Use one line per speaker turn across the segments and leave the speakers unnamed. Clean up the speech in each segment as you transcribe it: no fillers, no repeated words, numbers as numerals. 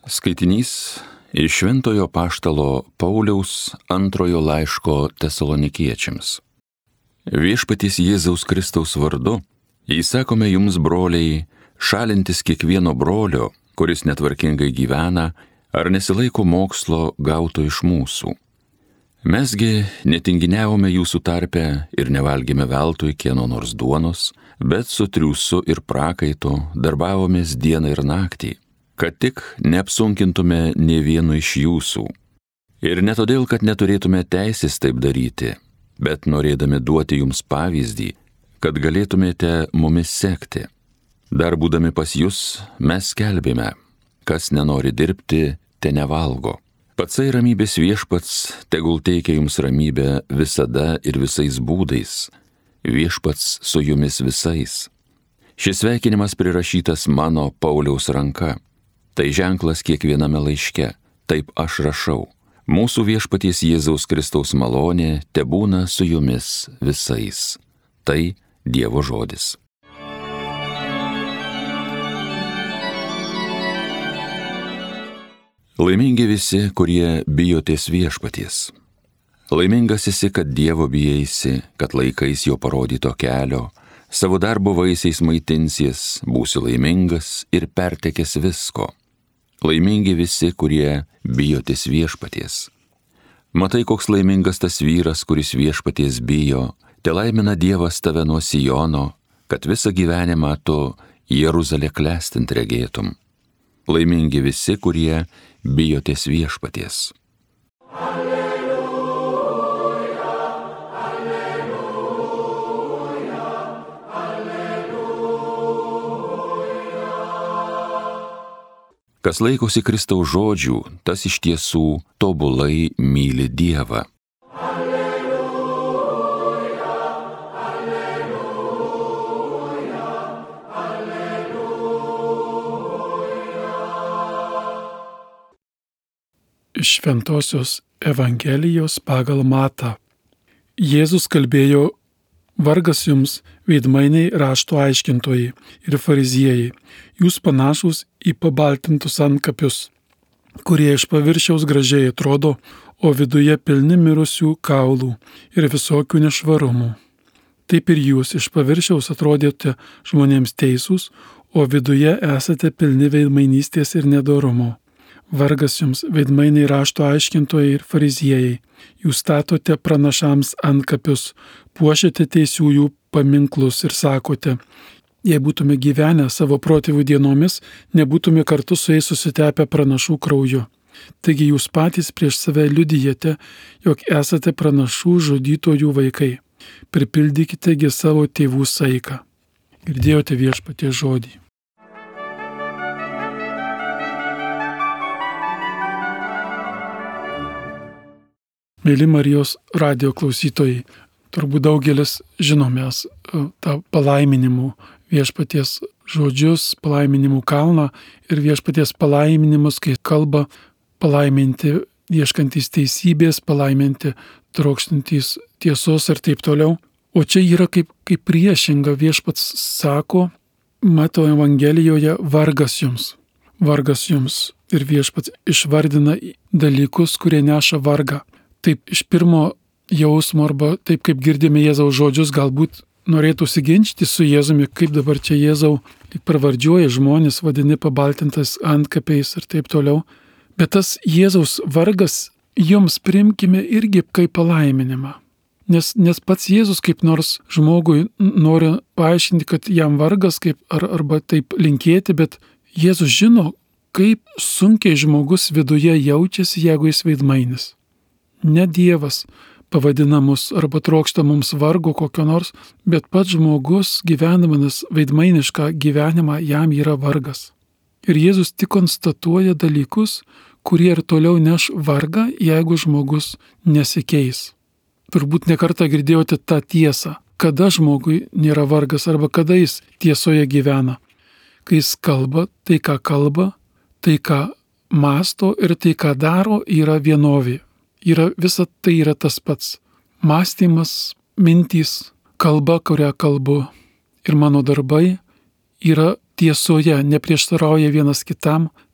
Skaitinys iš Šventojo Apaštalo Pauliaus antrojo laiško Tesalonikiečiams. Viešpaties Jėzaus Kristaus vardu įsakome jums, broliai, šalintis kiekvieno brolio, kuris netvarkingai gyvena ar nesilaiko mokslo gauto iš mūsų. Mesgi netinginiavome jūsų tarpe ir nevalgėme veltui kieno nors duonos, bet su triūsu ir prakaitu darbavomės dieną ir naktį, kad tik neapsunkintume nė vieno iš jūsų. Ir ne todėl, kad neturėtume teisės taip daryti, bet norėdami duoti jums pavyzdį, kad galėtumėte mumis sekti. Dar būdami pas jūs, mes skelbėme, kas nenori dirbti, te nevalgo. Patsai ramybės Viešpats tegul teikia jums ramybę visada ir visais būdais, Viešpats su jumis visais. Šis sveikinimas prirašytas mano Pauliaus ranka. Tai ženklas kiekviename laiške, taip aš rašau. Mūsų Viešpaties Jėzaus Kristaus malonė tebūna su jumis visais. Tai Dievo žodis. Laimingi visi, kurie bijotės Viešpaties. Laimingas esi, kad Dievo bijaisi, kad laikais jo parodyto kelio, savo darbo vaisiais maitinsies, būsi laimingas ir pertekęs visko. Laimingi visi, kurie bijotės Viešpaties. Matai, koks laimingas tas vyras, kuris Viešpaties bijo, te laimina Dievas tave nuo Siono, kad visą gyvenimą tu Jeruzalę klestint regėtum. Laimingi visi, kurie bijotės Viešpaties. Kas laikosi Kristaus žodžių, tas iš tiesų tobulai myli Dievą. Alleluja, alleluja, alleluja.
Iš Šventosios Evangelijos pagal Matą. Jėzus kalbėjo: Vargas jums, veidmainiai, rašto aiškintojai ir fariziejai, jūs panašūs į pabaltintus antkapius, kurie iš paviršiaus gražiai atrodo, o viduje pilni mirusių kaulų ir visokių nešvarumų. Taip ir jūs iš paviršiaus atrodėte žmonėms teisūs, o viduje esate pilni veidmainystės ir nedorumo. Vargas jums, veidmainiai, rašto aiškintojai ir fariziejai, jūs statote pranašams antkapius, puošiate teisiųjų paminklus ir sakote: jei būtume gyvenę savo protėvių dienomis, nebūtume kartu su jais susitepę pranašų krauju. Taigi jūs patys prieš save liudijate, jog esate pranašų žudytojų vaikai. Pripildykitegi savo tėvų saiką. Girdėjote Viešpaties žodį. Mėly Marijos radijo klausytojai, turbūt daugelis žinomės tą palaiminimų Viešpaties žodžius, palaiminimų kalną ir Viešpaties palaiminimus, kai kalba palaiminti ieškantys teisybės, palaiminti trokštantys tiesos ir taip toliau. O čia yra kaip priešinga. Viešpats sako Mato Evangelijoje: vargas jums, vargas jums. Ir Viešpats išvardina dalykus, kurie neša vargą. Taip iš pirmo jausmo arba taip kaip girdime Jėzaus žodžius, galbūt norėtų siginčyti su Jėzumi, kaip dabar čia Jėzau pravardžiuoja žmonės, vadini pabaltintas antkapiais ir taip toliau. Bet tas Jėzaus vargas jums priimkime irgi kaip palaiminimą. Nes pats Jėzus kaip nors žmogui nori paaiškinti, kad jam vargas arba taip linkėti, bet Jėzus žino, kaip sunkiai žmogus viduje jaučiasi, jeigu jis veidmainis. Ne Dievas pavadina mus arba trokšta mums vargo kokio nors, bet pats žmogus gyvenamanas veidmainišką gyvenimą jam yra vargas. Ir Jėzus tik konstatuoja dalykus, kurie ir toliau neš vargą, jeigu žmogus nesikeis. Turbūt nekartą girdėjote tą tiesą, kada žmogui nėra vargas arba kada jis tiesoje gyvena. Kai jis kalba, tai ką mąsto ir tai ką daro, yra vienovė. Visa tai yra tas pats. Mąstymas, mintys, kalba, kurią kalbu ir mano darbai yra tiesoje, neprieštarauja vienas kitam,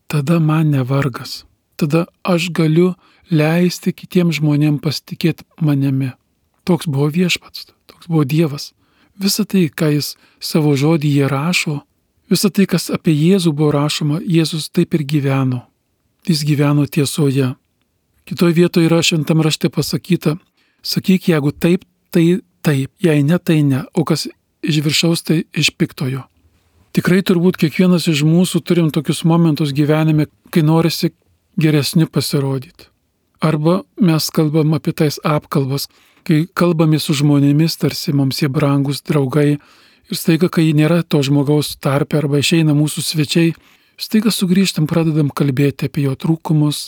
tada man nevargas. Tada aš galiu leisti kitiems žmonėms pasitikėti manimi. Toks buvo Viešpats, toks buvo Dievas. Visa tai, ką jis savo žodyje rašo, visa tai, kas apie Jėzų buvo rašoma, Jėzus taip ir gyveno. Jis gyveno tiesoje. Kitoje vietoje yra šventame rašte pasakyta, sakyk, jeigu taip, tai taip, jei ne, tai ne, o kas iš viršaus, tai iš piktojo. Tikrai turbūt kiekvienas iš mūsų turim tokius momentus gyvenime, kai norisi geresni pasirodyti. Arba mes kalbam apie tais apkalbas, kai kalbame su žmonėmis, tarsi mums jie brangus draugai, ir staiga, kai nėra to žmogaus tarpe arba išeina mūsų svečiai, staiga sugrįžtam, pradedam kalbėti apie jo trūkumus,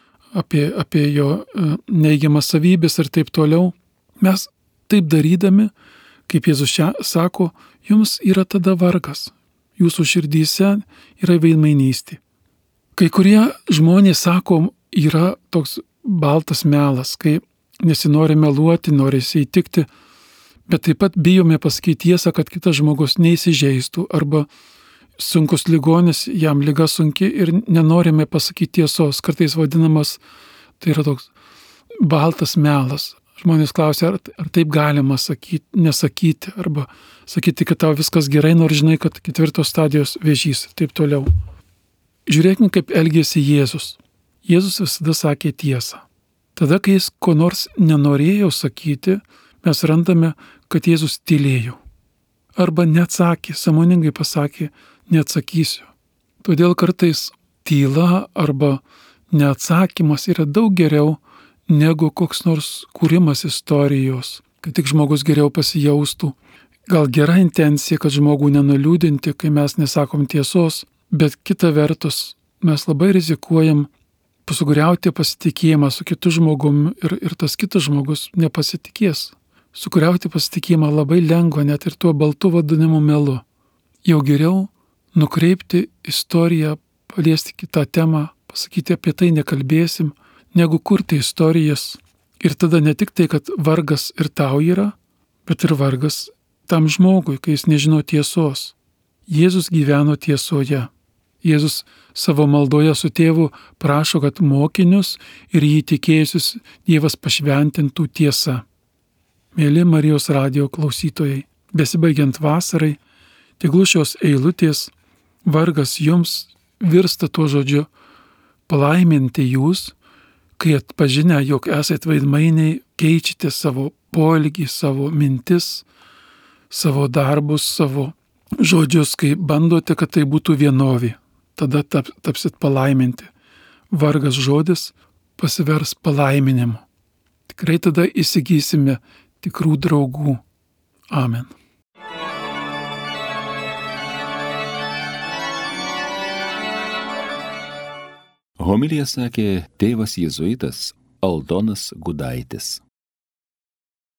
apie jo neigiamas savybės ir taip toliau. Mes taip darydami, kaip Jėzus čia sako, jums yra tada vargas, jūsų širdyse yra veidmainystė. Kai kurie žmonės sako, yra toks baltas melas, kai nesinori meluoti, norisi įtikti, bet taip pat bijome pasakyti tiesą, kad kitas žmogus neįsižeistų arba sunkus ligonis, jam liga sunki ir nenorime pasakyti tiesos, kartais vadinamas, tai yra toks baltas melas. Žmonės klausia, ar taip galima sakyti, nesakyti, arba sakyti, kad tau viskas gerai, nors žinai, kad 4 stadijos vėžys ir taip toliau. Žiūrėkime, kaip elgėsi Jėzus. Jėzus visada sakė tiesą. Tada, kai jis ko nors nenorėjo sakyti, mes randame, kad Jėzus tylėjo. Arba neatsakė, sąmoningai pasakė, neatsakysiu. Todėl kartais tyla arba neatsakymas yra daug geriau negu koks nors kūrimas istorijos, kad tik žmogus geriau pasijaustų. Gal gera intencija, kad žmogų nenuliūdinti, kai mes nesakom tiesos, bet kita vertus mes labai rizikuojam sugriauti pasitikėjimą su kitu žmogumi ir tas kitas žmogus nepasitikės. Sugriauti pasitikėjimą labai lengva net ir tuo baltu vadinamu melu. Jau geriau nukreipti istoriją, paliesti kitą temą, pasakyti apie tai nekalbėsim, negu kurti istorijas. Ir tada ne tik tai, kad vargas ir tau yra, bet ir vargas tam žmogui, kai jis nežino tiesos. Jėzus gyveno tiesoje. Jėzus savo maldoje su tėvu prašo, kad mokinius ir jį tikėjusius Dievas pašventintų tiesa. Mėly Marijos radijo klausytojai, besibaigiant vasarai, tegul šios eilutės vargas jums virsta tuo žodžiu palaiminti jūs, kai atpažinę, jog esate veidmainiai, keičiate savo poelgį, savo mintis, savo darbus, savo žodžius, kai bandote, kad tai būtų vienovė. Tada tapsit palaiminti. Vargas žodis pasivers palaiminimu. Tikrai tada įsigysime tikrų draugų. Amen.
Homiliją sakė tėvas jėzuitas Aldonas Gudaitis.